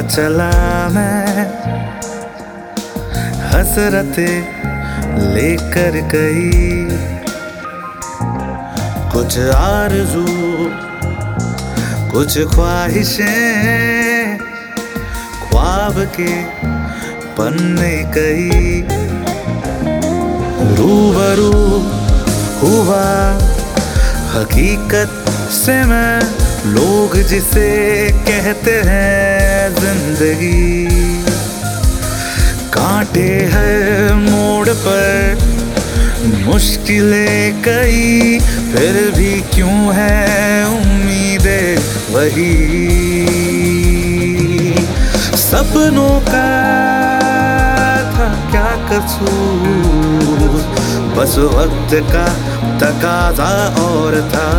चला मैं हसरतें लेकर गई, कुछ आरज़ू कुछ ख्वाहिशें ख्वाब के पन्ने कई। रूबरू हुआ हकीकत से मैं, लोग जिसे कहते हैं जिंदगी। कांटे हर मोड़ पर मुश्किलें कई, फिर भी क्यों है उम्मीदें वही। सपनों का था क्या कसूर, बस वक्त का तकाजा और था।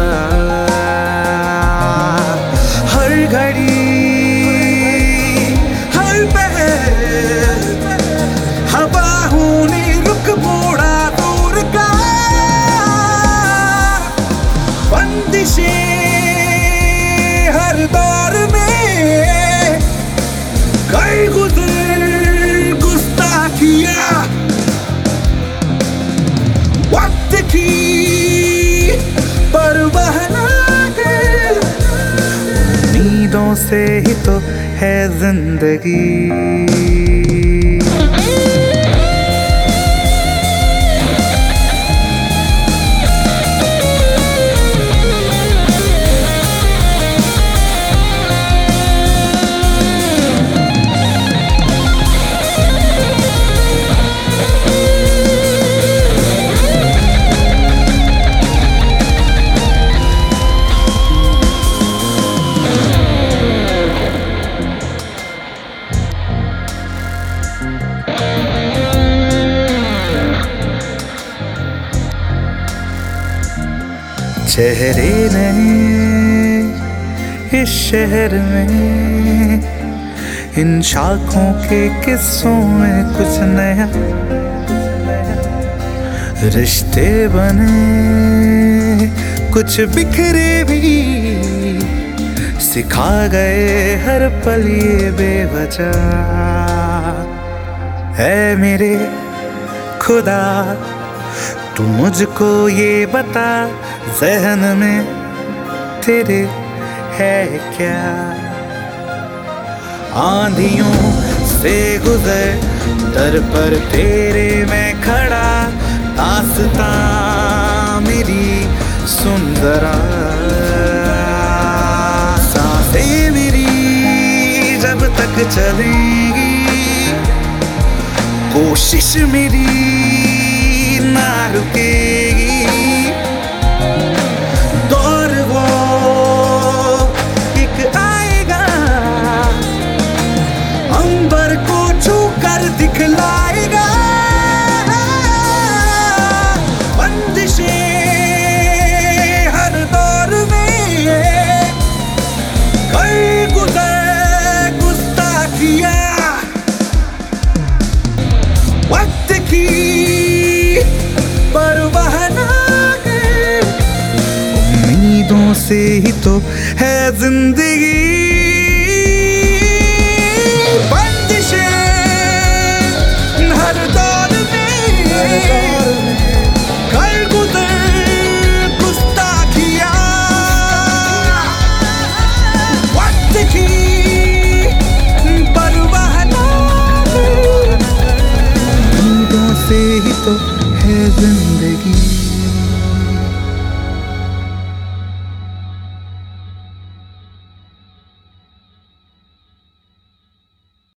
हर घड़ी हर पहर हवाओं ने रुख मोड़ा दूर का। बंदिशें हर दौर में कई गुजर गुस्ताखियां, वक्त की परवाह ना कर, उम्मीदों से ही तो है जिंदगी। चेहरे नए इस शहर में, इन शाखों के किस्सों में कुछ नया। रिश्ते बने कुछ बिखरे भी, सिखा गए हर पल ये बेवजह। है मेरे खुदा तू मुझको ये बता, ज़हन में तेरे है क्या। आंधियों से गुजर दर पर तेरे मैं खड़ा, दास्तां मेरी सुन जरा। सांसें मेरी जब तक चलेंगी, कोशिश मेरी ना रुकेगी। दौर वो एक आएगा, अंबर को छू कर दिखलाएगा। बंदिशें हर दौर में कई गुजर गुस्ताखियां, वक्त की परवाह ना कर, उम्मीदों से ही तो है जिंदगी।